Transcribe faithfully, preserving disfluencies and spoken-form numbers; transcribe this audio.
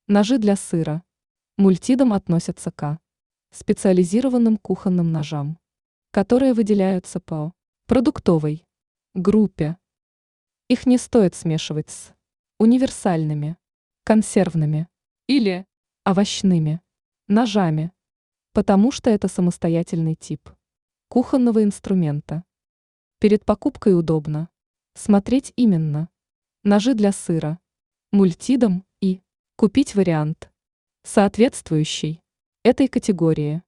Ножи для сыра. Мультидом относятся к специализированным кухонным ножам, которые выделяются по продуктовой группе. Их не стоит смешивать с универсальными, консервными или овощными ножами, потому что это самостоятельный тип кухонного инструмента. Перед покупкой удобно смотреть именно ножи для сыра, мультидом и купить вариант, соответствующий этой категории.